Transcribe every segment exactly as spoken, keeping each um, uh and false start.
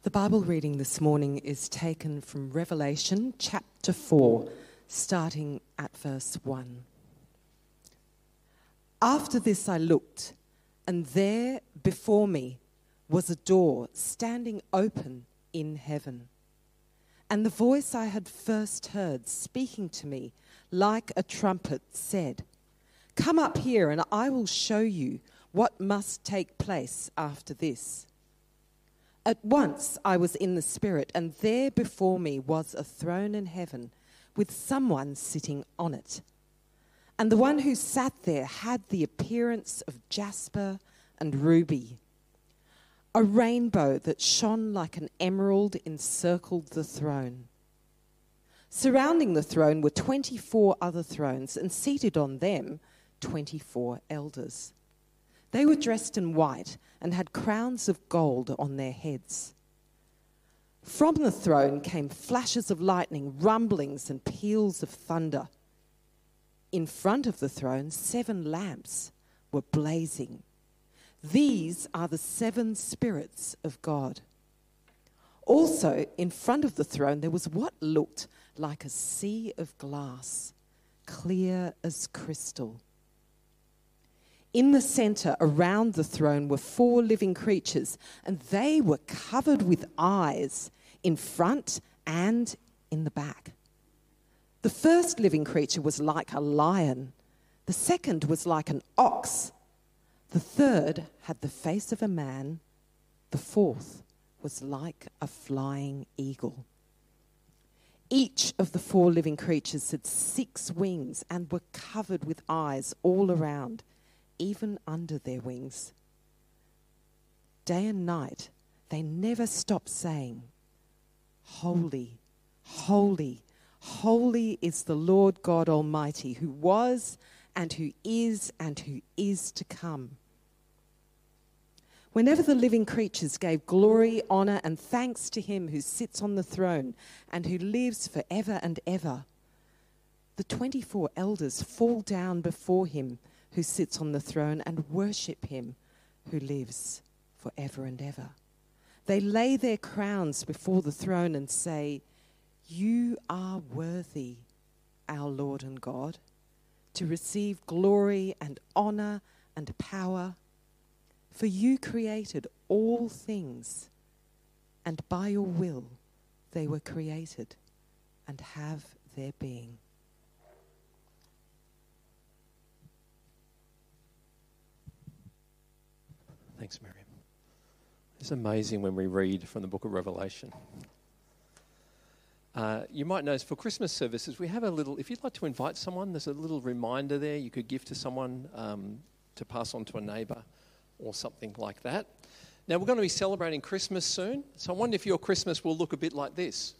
The Bible reading this morning is taken from Revelation chapter four, starting at verse one. After this I looked, and there before me was a door standing open in heaven. And the voice I had first heard speaking to me like a trumpet said, "Come up here and I will show you what must take place after this." At once I was in the Spirit, and there before me was a throne in heaven with someone sitting on it. And the one who sat there had the appearance of jasper and ruby. A rainbow that shone like an emerald encircled the throne. Surrounding the throne were twenty-four other thrones, and seated on them twenty-four elders. They were dressed in white and had crowns of gold on their heads. From the throne came flashes of lightning, rumblings, and peals of thunder. In front of the throne, seven lamps were blazing. These are the seven spirits of God. Also, in front of the throne, there was what looked like a sea of glass, clear as crystal. In the center, around the throne, were four living creatures, and they were covered with eyes in front and in the back. The first living creature was like a lion. The second was like an ox. The third had the face of a man. The fourth was like a flying eagle. Each of the four living creatures had six wings and were covered with eyes all around, even under their wings. Day and night, they never stopped saying, "Holy, holy, holy is the Lord God Almighty, who was and who is and who is to come." Whenever the living creatures gave glory, honor, and thanks to him who sits on the throne and who lives forever and ever, the twenty-four elders fall down before him who sits on the throne and worship him who lives forever and ever. They lay their crowns before the throne and say, "You are worthy, our Lord and God, to receive glory and honor and power. For you created all things, and by your will they were created and have their being." Thanks, Miriam. It's amazing when we read from the book of Revelation. Uh, you might notice for Christmas services, we have a little, if you'd like to invite someone, there's a little reminder there you could give to someone um, to pass on to a neighbour or something like that. Now, we're going to be celebrating Christmas soon, so I wonder if your Christmas will look a bit like this.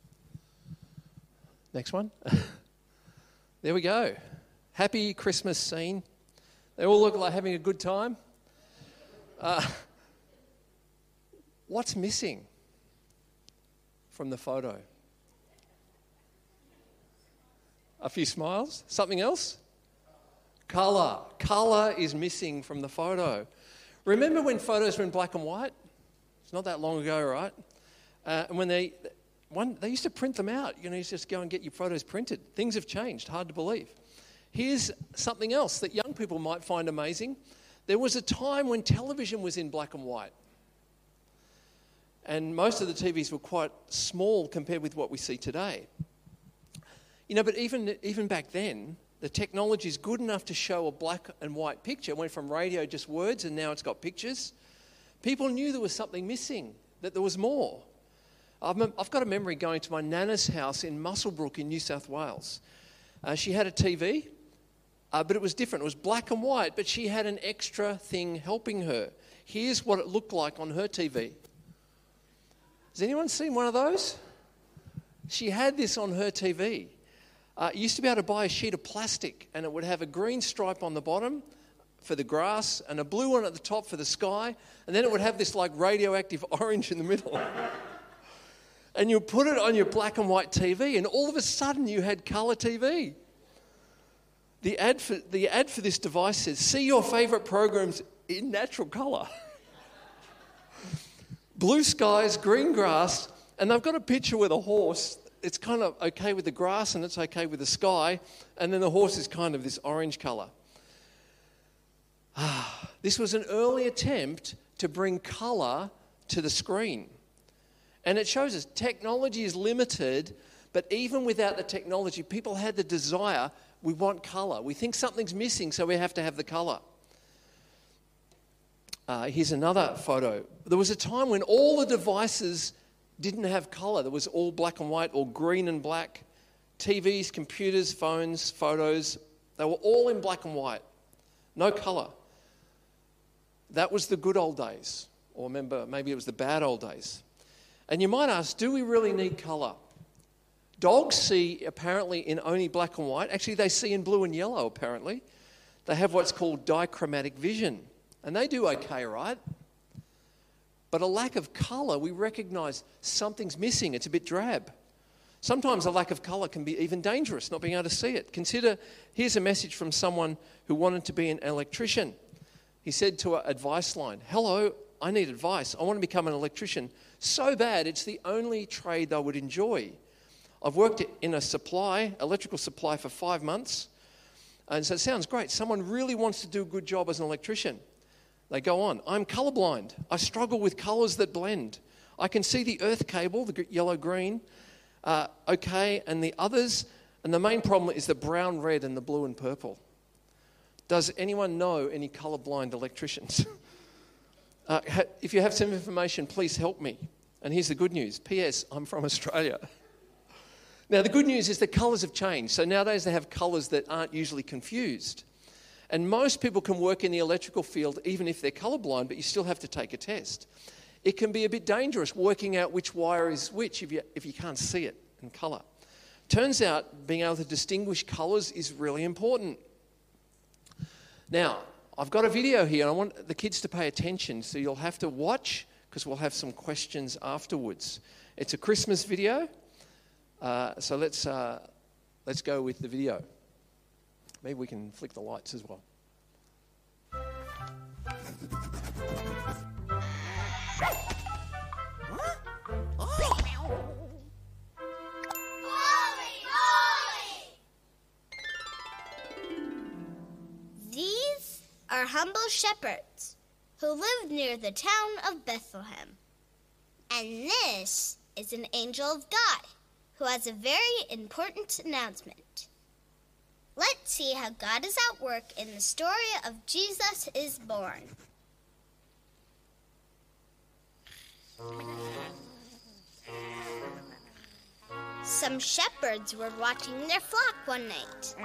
Next one. There we go. Happy Christmas scene. They all look like having a good time. Uh, what's missing from the photo? A few smiles? Something else? Colour. Colour is missing from the photo. Remember when photos were in black and white? It's not that long ago, right? Uh, and when they one, they used to print them out. You know, you just go and get your photos printed. Things have changed. Hard to believe. Here's something else that young people might find amazing. There was a time when television was in black and white. And most of the T Vs were quite small compared with what we see today. You know, but even even back then, the technology is good enough to show a black and white picture. It went from radio, just words, and now it's got pictures. People knew there was something missing, that there was more. I've, I've got a memory going to my nana's house in Muswellbrook in New South Wales. Uh, she had a T V. Uh, but it was different. It was black and white, but she had an extra thing helping her. Here's what it looked like on her T V. Has anyone seen one of those? She had this on her T V. Uh, you used to be able to buy a sheet of plastic, and it would have a green stripe on the bottom for the grass and a blue one at the top for the sky, and then it would have this like radioactive orange in the middle. And you put it on your black and white T V, and all of a sudden you had colour T V. The ad for, the ad for this device says, "See your favourite programs in natural colour." blue skies, green grass, and they've got a picture with a horse. It's kind of okay with the grass and it's okay with the sky, and then the horse is kind of this orange colour. Ah, this was an early attempt to bring colour to the screen. And it shows us technology is limited, but even without the technology, people had the desire, we want colour. We think something's missing, so we have to have the colour. Uh, here's another photo. There was a time when all the devices didn't have colour. There was all black and white or green and black. T Vs, computers, phones, photos, they were all in black and white. No colour. That was the good old days. Or remember, maybe it was the bad old days. And you might ask, do we really need colour? Dogs see apparently in only black and white. Actually, they see in blue and yellow apparently. They have what's called dichromatic vision. And they do okay, right? But a lack of colour, we recognise something's missing. It's a bit drab. Sometimes a lack of colour can be even dangerous, not being able to see it. Consider, here's a message from someone who wanted to be an electrician. He said to an advice line, hello, I need advice. I want to become an electrician so bad it's the only trade I would enjoy. I've worked in a supply, electrical supply for five months. And so it sounds great. Someone really wants to do a good job as an electrician. They go on, I'm colourblind. I struggle with colours that blend. I can see the earth cable, the yellow-green, uh, okay, and the others. And the main problem is the brown, red, and the blue and purple. Does anyone know any colourblind electricians? uh, ha- if you have some information, please help me. And here's the good news. P S I'm from Australia. Now, the good news is the colours have changed. So nowadays they have colours that aren't usually confused. And most people can work in the electrical field even if they're colourblind, but you still have to take a test. It can be a bit dangerous working out which wire is which if you, if you can't see it in colour. Turns out being able to distinguish colours is really important. Now, I've got a video here and I want the kids to pay attention, so you'll have to watch because we'll have some questions afterwards. It's a Christmas video, uh, so let's, uh, let's go with the video. Maybe we can flick the lights as well. These are humble shepherds who lived near the town of Bethlehem. And this is an angel of God who has a very important announcement. Let's see how God is at work in the story of Jesus is born. Some shepherds were watching their flock one night.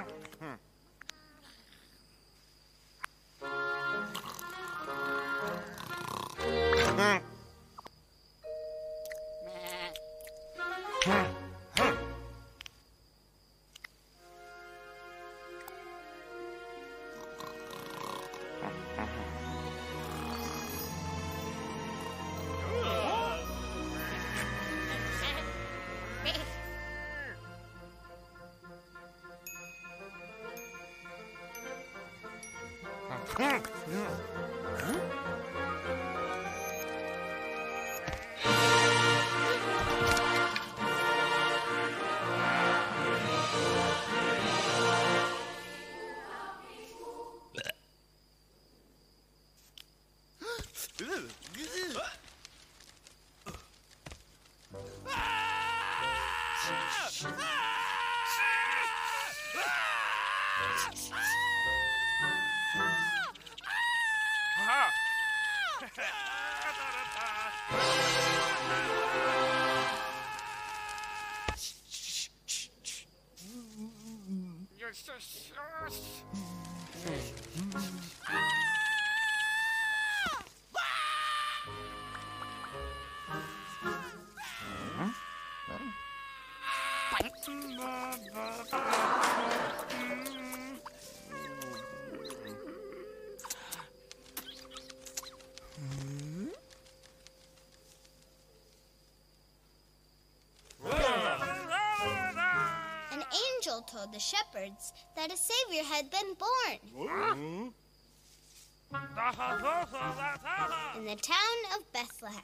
Told the shepherds that a Savior had been born in the town of Bethlehem.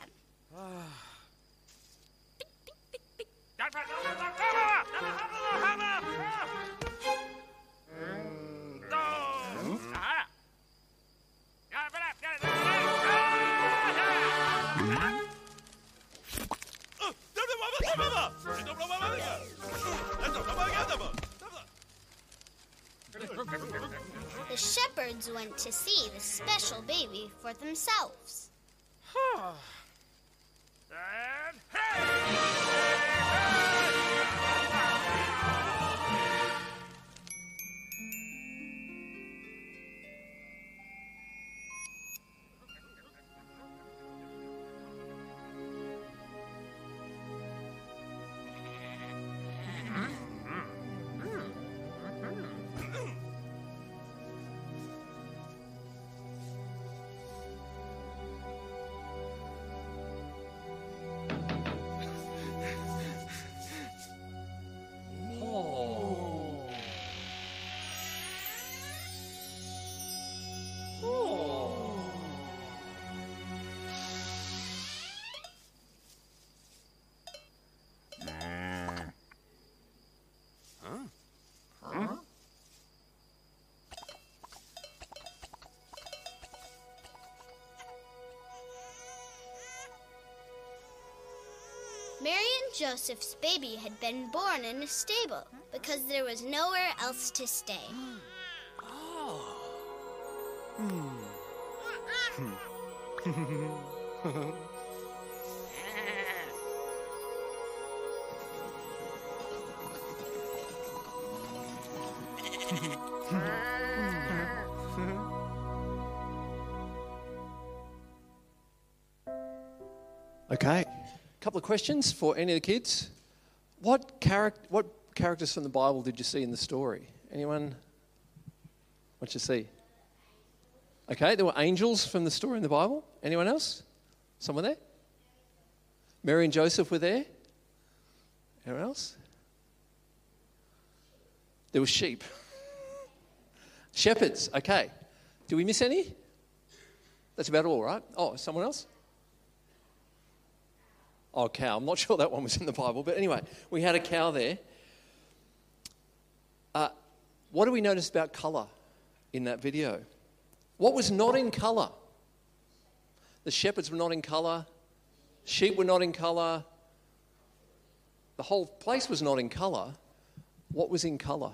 The shepherds went to see the special baby for themselves. Mary and Joseph's baby had been born in a stable because there was nowhere else to stay. Okay. Couple of questions for any of the kids. What character, what characters from the Bible did you see in the story? Anyone? What did you see? Okay, there were angels from the story in the Bible. Anyone else? Someone there? Mary and Joseph were there. Anyone else? There were sheep. Shepherds. Okay. Did we miss any? That's about all, right? Oh, someone else? Oh, cow. I'm not sure that one was in the Bible. But anyway, we had a cow there. Uh, what do we notice about colour in that video? What was not in colour? The shepherds were not in colour. Sheep were not in colour. The whole place was not in colour. What was in colour?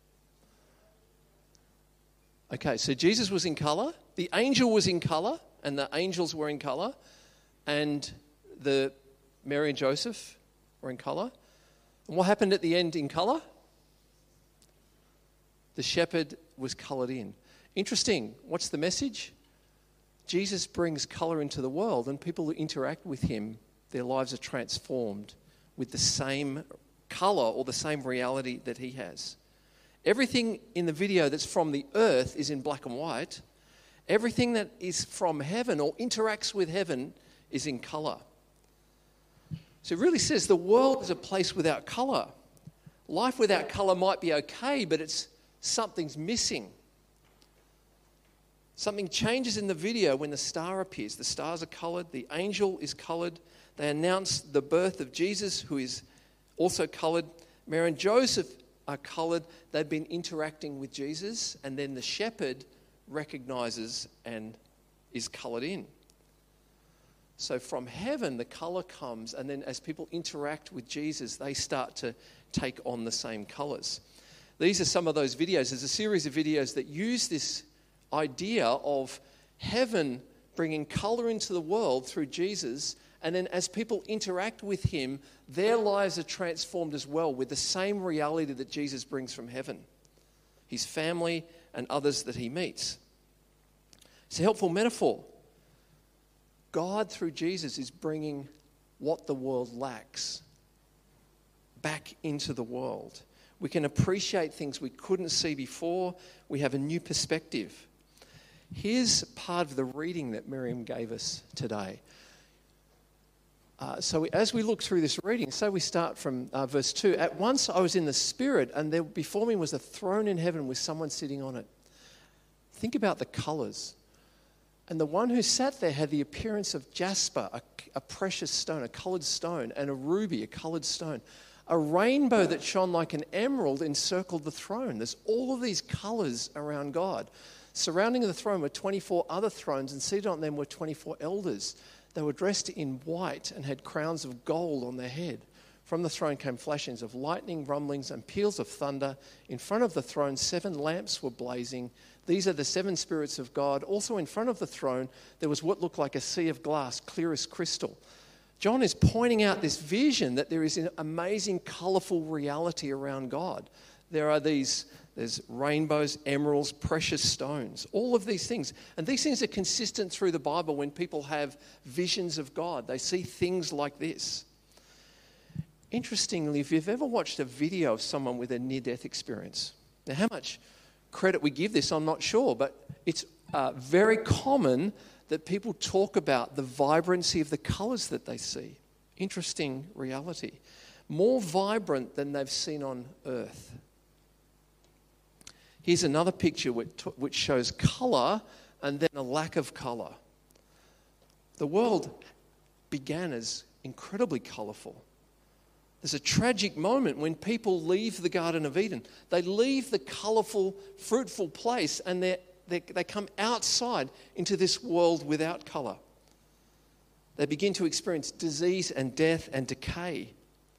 Okay, so Jesus was in colour. The angel was in colour. And the angels were in colour. And the Mary and Joseph were in colour. And what happened at the end in colour? The shepherd was coloured in. Interesting. What's the message? Jesus brings colour into the world, and people who interact with him, their lives are transformed with the same colour or the same reality that he has. Everything in the video that's from the earth is in black and white. Everything that is from heaven or interacts with heaven is in colour. So it really says the world is a place without colour. Life without colour might be okay, but it's something's missing. Something changes in the video when the star appears. The stars are coloured. The angel is coloured. They announce the birth of Jesus, who is also coloured. Mary and Joseph are coloured. They've been interacting with Jesus, and then the shepherd recognises and is coloured in. So from heaven, the colour comes, and then as people interact with Jesus, they start to take on the same colours. These are some of those videos. There's a series of videos that use this idea of heaven bringing colour into the world through Jesus, and then as people interact with him, their lives are transformed as well with the same reality that Jesus brings from heaven, his family and others that he meets. It's a helpful metaphor. God, through Jesus, is bringing what the world lacks back into the world. We can appreciate things we couldn't see before. We have a new perspective. Here's part of the reading that Miriam gave us today. Uh, so we, as we look through this reading, so we start from uh, verse two. At once I was in the Spirit, and there before me was a throne in heaven with someone sitting on it. Think about the colours. And the one who sat there had the appearance of jasper, a, a precious stone, a coloured stone, and a ruby, a coloured stone. A rainbow that shone like an emerald encircled the throne. There's all of these colours around God. Surrounding the throne were twenty-four other thrones, and seated on them were twenty-four elders. They were dressed in white and had crowns of gold on their head. From the throne came flashings of lightning, rumblings, and peals of thunder. In front of the throne, seven lamps were blazing. These are the seven spirits of God. Also in front of the throne, there was what looked like a sea of glass, clear as crystal. John is pointing out this vision that there is an amazing, colourful reality around God. There are these, there's rainbows, emeralds, precious stones, all of these things. And these things are consistent through the Bible when people have visions of God. They see things like this. Interestingly, if you've ever watched a video of someone with a near-death experience, now how much credit we give this, I'm not sure, but it's uh, very common that people talk about the vibrancy of the colours that they see. Interesting reality. More vibrant than they've seen on earth. Here's another picture which, which shows colour and then a lack of colour. The world began as incredibly colourful. There's a tragic moment when people leave the Garden of Eden. They leave the colourful, fruitful place and they're They, they come outside into this world without colour. They begin to experience disease and death and decay.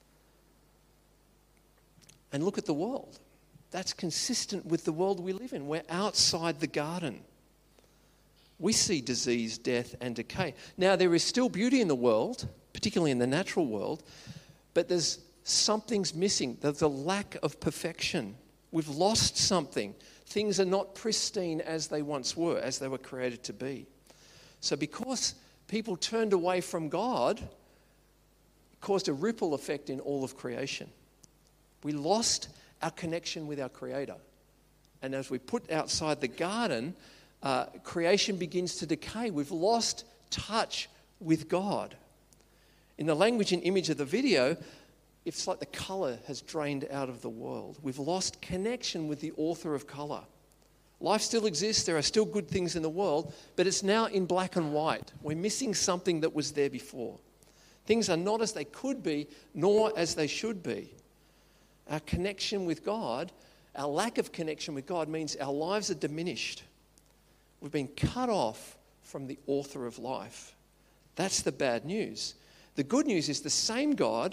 And look at the world. That's consistent with the world we live in. We're outside the garden. We see disease, death, and decay. Now, there is still beauty in the world, particularly in the natural world, but there's something's missing. There's a lack of perfection. We've lost something. Things are not pristine as they once were, as they were created to be. So because people turned away from God, it caused a ripple effect in all of creation. We lost our connection with our Creator. And as we put outside the garden, uh, creation begins to decay. We've lost touch with God. In the language and image of the video, it's like the colour has drained out of the world. We've lost connection with the author of colour. Life still exists. There are still good things in the world, but it's now in black and white. We're missing something that was there before. Things are not as they could be, nor as they should be. Our connection with God, our lack of connection with God means our lives are diminished. We've been cut off from the author of life. That's the bad news. The good news is the same God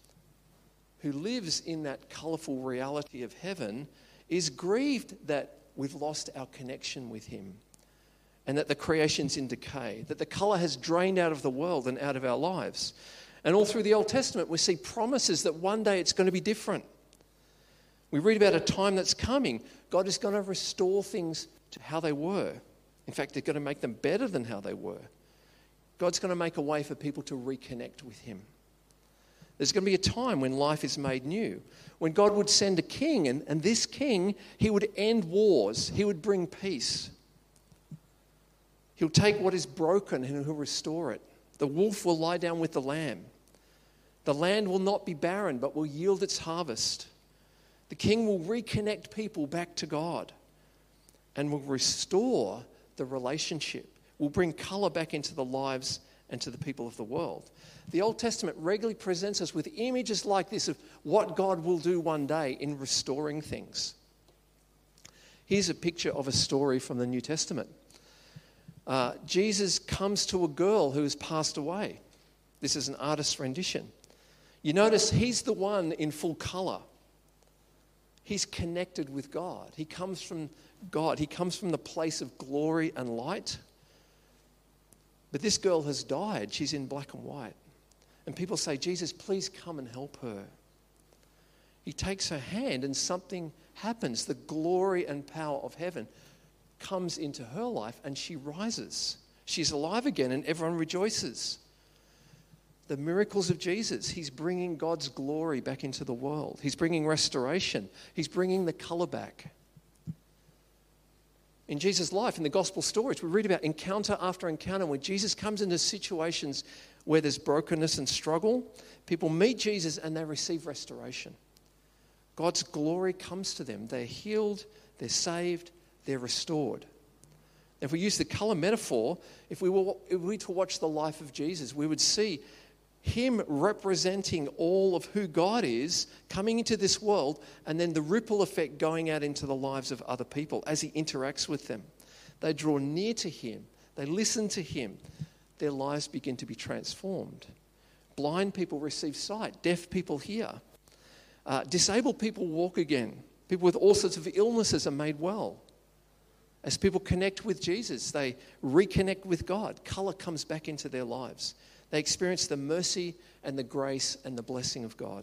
who lives in that colourful reality of heaven is grieved that we've lost our connection with him and that the creation's in decay, that the colour has drained out of the world and out of our lives. And all through the Old Testament, we see promises that one day it's going to be different. We read about a time that's coming. God is going to restore things to how they were. In fact, they're going to make them better than how they were. God's going to make a way for people to reconnect with him. There's going to be a time when life is made new, when God would send a king, and, and this king, he would end wars. He would bring peace. He'll take what is broken and he'll restore it. The wolf will lie down with the lamb. The land will not be barren, but will yield its harvest. The king will reconnect people back to God and will restore the relationship, will bring colour back into the lives and to the people of the world. The Old Testament regularly presents us with images like this of what God will do one day in restoring things. Here's a picture of a story from the New Testament. Uh, Jesus comes to a girl who has passed away. This is an artist's rendition. You notice he's the one in full colour. He's connected with God. He comes from God. He comes from the place of glory and light. But this girl has died. She's in black and white. And people say, Jesus, please come and help her. He takes her hand and something happens. The glory and power of heaven comes into her life and she rises. She's alive again and everyone rejoices. The miracles of Jesus, he's bringing God's glory back into the world. He's bringing restoration. He's bringing the colour back. In Jesus' life, in the gospel stories, we read about encounter after encounter where Jesus comes into situations where there's brokenness and struggle. People meet Jesus and they receive restoration. God's glory comes to them. They're healed, they're saved, they're restored. If we use the colour metaphor, if we were, if we were to watch the life of Jesus, we would see him representing all of who God is, coming into this world, and then the ripple effect going out into the lives of other people as he interacts with them. They draw near to him. They listen to him. Their lives begin to be transformed. Blind people receive sight. Deaf people hear. Uh, disabled people walk again. People with all sorts of illnesses are made well. As people connect with Jesus, they reconnect with God. Colour comes back into their lives. They experience the mercy and the grace and the blessing of God.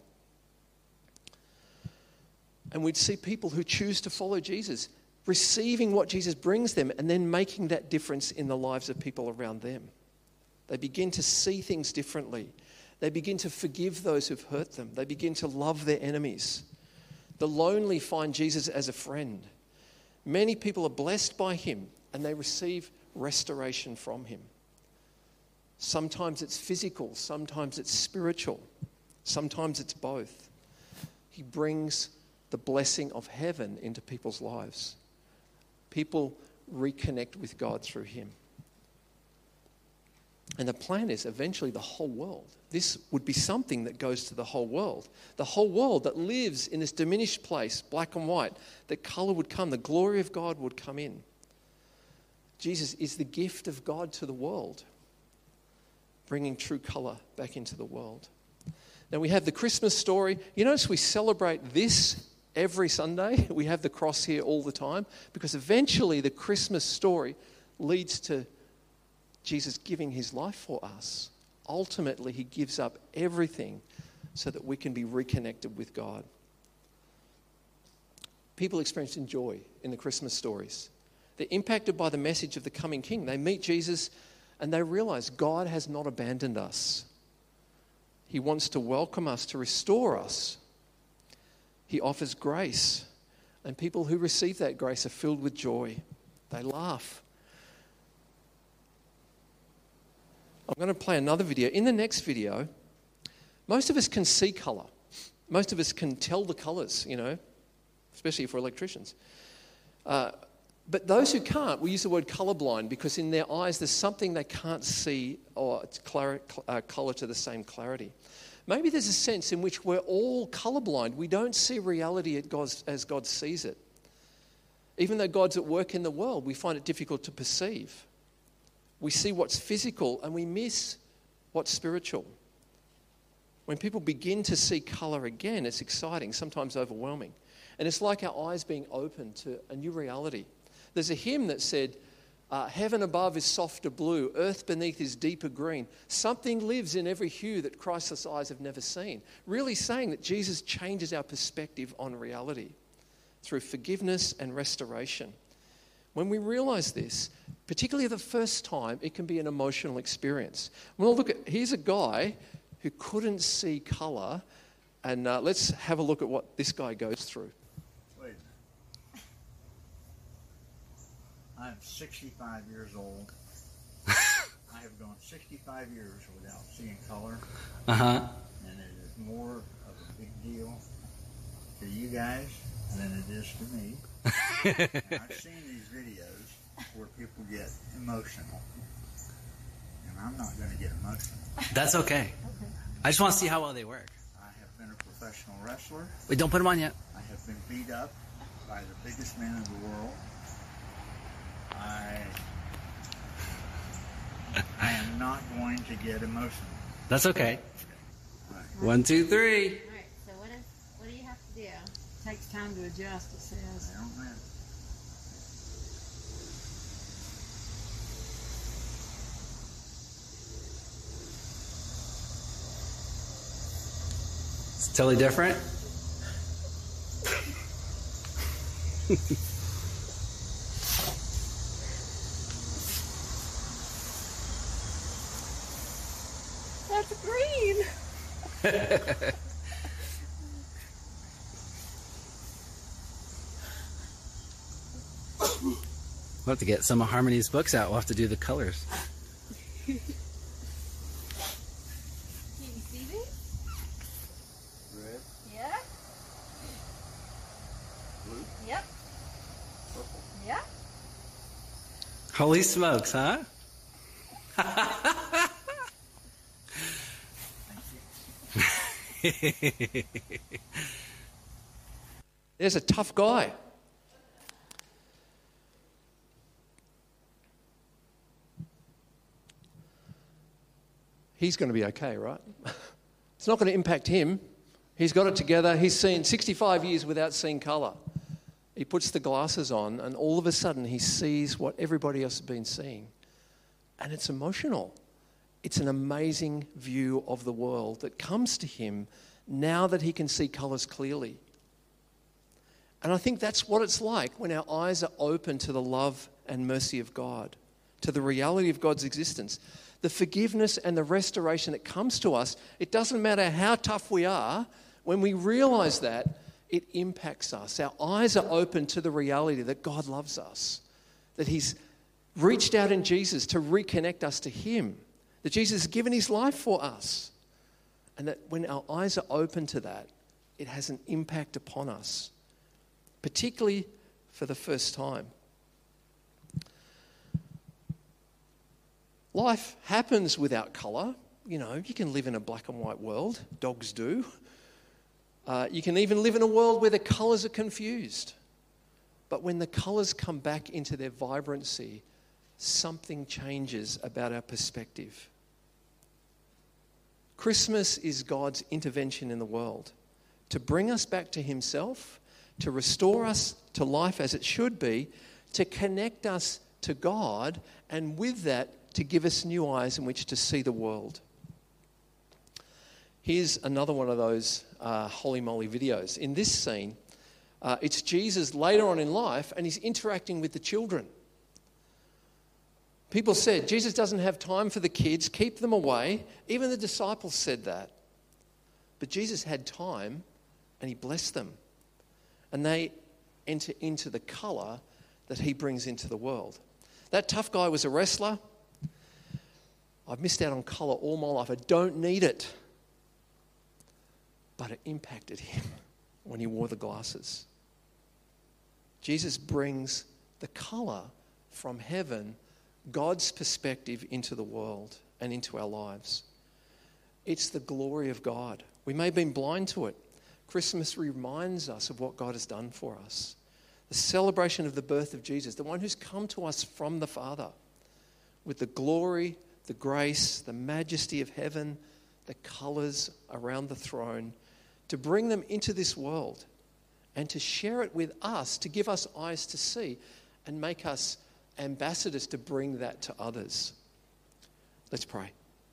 And we'd see people who choose to follow Jesus, receiving what Jesus brings them and then making that difference in the lives of people around them. They begin to see things differently. They begin to forgive those who've hurt them. They begin to love their enemies. The lonely find Jesus as a friend. Many people are blessed by him and they receive restoration from him. Sometimes it's physical, sometimes it's spiritual, sometimes it's both. He brings the blessing of heaven into people's lives. People reconnect with God through him. And the plan is eventually the whole world. This would be something that goes to the whole world. The whole world that lives in this diminished place, black and white, that colour would come, the glory of God would come in. Jesus is the gift of God to the world, bringing true colour back into the world. Now we have the Christmas story. You notice we celebrate this every Sunday. We have the cross here all the time because eventually the Christmas story leads to Jesus giving his life for us. Ultimately, he gives up everything so that we can be reconnected with God. People experiencing joy in the Christmas stories. They're impacted by the message of the coming King. They meet Jesus and they realize God has not abandoned us. He wants to welcome us, to restore us. He offers grace, and people who receive that grace are filled with joy. They laugh. I'm going to play another video. In the next video, most of us can see colour. Most of us can tell the colours, you know, especially for electricians. Uh, but those who can't, we use the word colourblind because in their eyes there's something they can't see or clar- uh, colour to the same clarity. Maybe there's a sense in which we're all colourblind. We don't see reality as God sees it. Even though God's at work in the world, we find it difficult to perceive. We see what's physical and we miss what's spiritual. When people begin to see colour again, it's exciting, sometimes overwhelming. And it's like our eyes being opened to a new reality. There's a hymn that said, uh, heaven above is softer blue, earth beneath is deeper green. Something lives in every hue that Christ's eyes have never seen. Really saying that Jesus changes our perspective on reality through forgiveness and restoration. When we realise this, particularly the first time, it can be an emotional experience. Well, look at, here's a guy who couldn't see colour, and uh, let's have a look at what this guy goes through. Wait. I'm sixty-five years old. I have gone sixty-five years without seeing color. Uh-huh. And it is more of a big deal to you guys than it is to me. And I've seen these videos where people get emotional. And I'm not going to get emotional. That's okay. I just want to see how well they work. I have been a professional wrestler. Wait, don't put them on yet. I have been beat up by the biggest men in the world. I, I am not going to get emotional. That's okay. All right. One, two, three. All right, so what, is, what do you have to do? Takes time to adjust, it says. I don't know. It's totally different. That's green. We'll have to get some of Harmony's books out. We'll have to do the colors. Can you see these? Red, Yeah. blue, Yep. purple. Yeah. Holy smokes, huh? There's a tough guy. He's going to be okay, right? It's not going to impact him. He's got it together. He's seen sixty-five years without seeing colour. He puts the glasses on and all of a sudden he sees what everybody else has been seeing. And it's emotional. It's an amazing view of the world that comes to him now that he can see colours clearly. And I think that's what it's like when our eyes are open to the love and mercy of God, to the reality of God's existence. The forgiveness and the restoration that comes to us, it doesn't matter how tough we are, when we realise that, it impacts us. Our eyes are open to the reality that God loves us, that he's reached out in Jesus to reconnect us to him, that Jesus has given his life for us. And that when our eyes are open to that, it has an impact upon us, particularly for the first time. Life happens without colour. You know, you can live in a black and white world. Dogs do. Uh, you can even live in a world where the colours are confused. But when the colours come back into their vibrancy, something changes about our perspective. Christmas is God's intervention in the world to bring us back to himself, to restore us to life as it should be, to connect us to God, and with that, to give us new eyes in which to see the world. Here's another one of those uh, holy moly videos. In this scene, uh, it's Jesus later on in life and he's interacting with the children. People said, Jesus doesn't have time for the kids, keep them away. Even the disciples said that. But Jesus had time and he blessed them. And they enter into the colour that he brings into the world. That tough guy was a wrestler. I've missed out on colour all my life. I don't need it. But it impacted him when he wore the glasses. Jesus brings the colour from heaven, God's perspective, into the world and into our lives. It's the glory of God. We may have been blind to it. Christmas reminds us of what God has done for us. The celebration of the birth of Jesus, the one who's come to us from the Father, with the glory, the grace, the majesty of heaven, the colours around the throne, to bring them into this world and to share it with us, to give us eyes to see and make us ambassadors to bring that to others. Let's pray.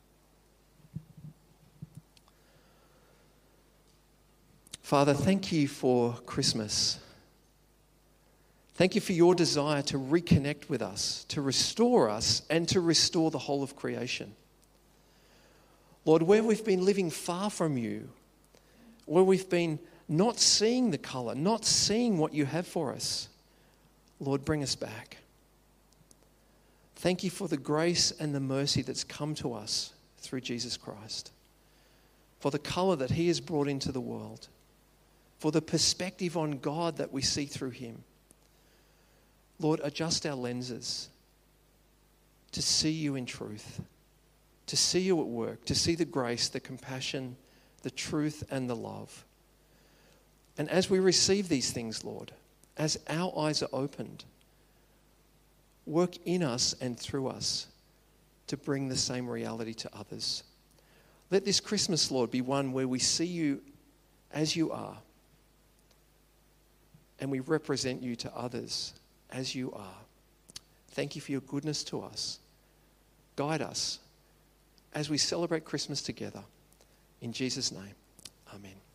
Father, thank you for Christmas. Thank you for your desire to reconnect with us, to restore us, and to restore the whole of creation. Lord, where we've been living far from you, where we've been not seeing the colour, not seeing what you have for us, Lord, bring us back. Thank you for the grace and the mercy that's come to us through Jesus Christ, for the colour that he has brought into the world, for the perspective on God that we see through him. Lord, adjust our lenses to see you in truth, to see you at work, to see the grace, the compassion, the truth and the love. And as we receive these things, Lord, as our eyes are opened, work in us and through us to bring the same reality to others. Let this Christmas, Lord, be one where we see you as you are and we represent you to others as you are. Thank you for your goodness to us. Guide us as we celebrate Christmas together. In Jesus' name, amen.